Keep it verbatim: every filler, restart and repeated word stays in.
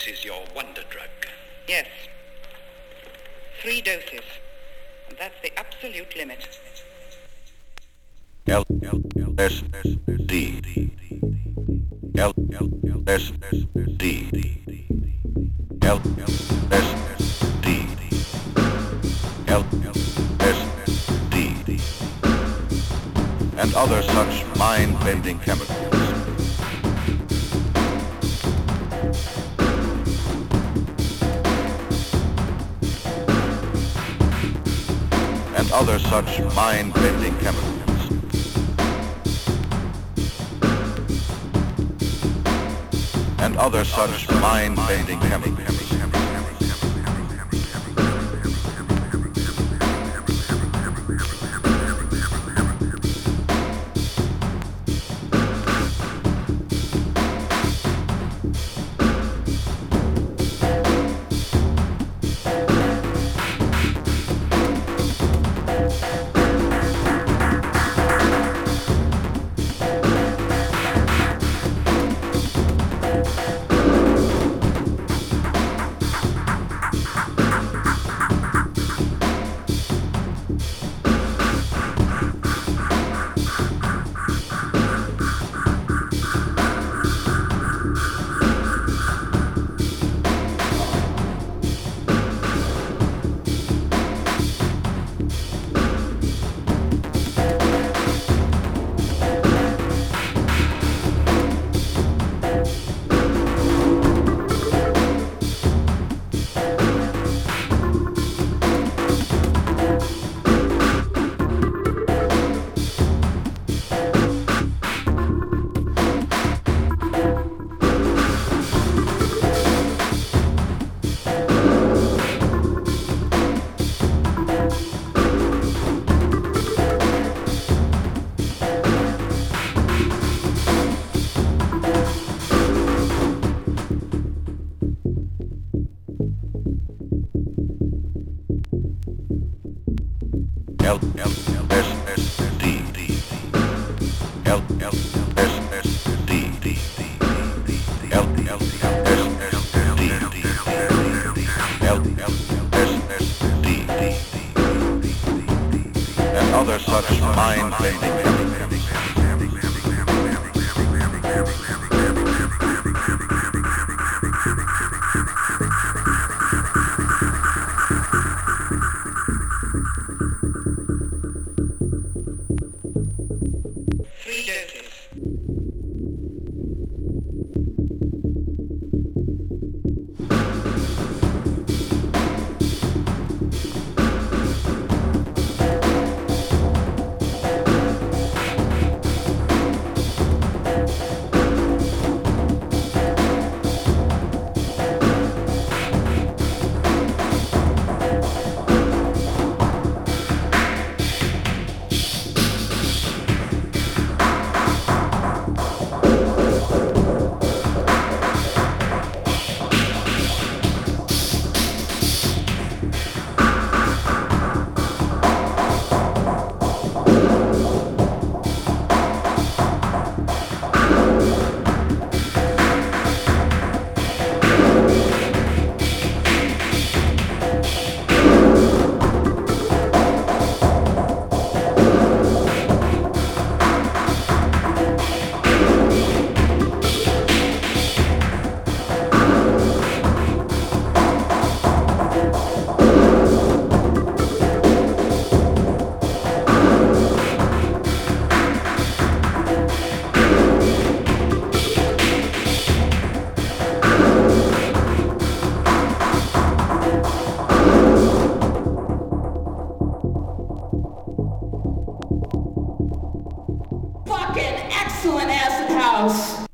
This is your wonder drug. Yes. Three doses. And that's the absolute limit. L L L S S D L L L S S D L L S S D L L S S D and other such mind-bending chemicals. And other such mind-bending chemicals. And other such mind-bending chemicals. L L S S D L L S S D L L S S D L L S S D and other such mind-bending chemicals. Three doses. Fucking excellent acid house.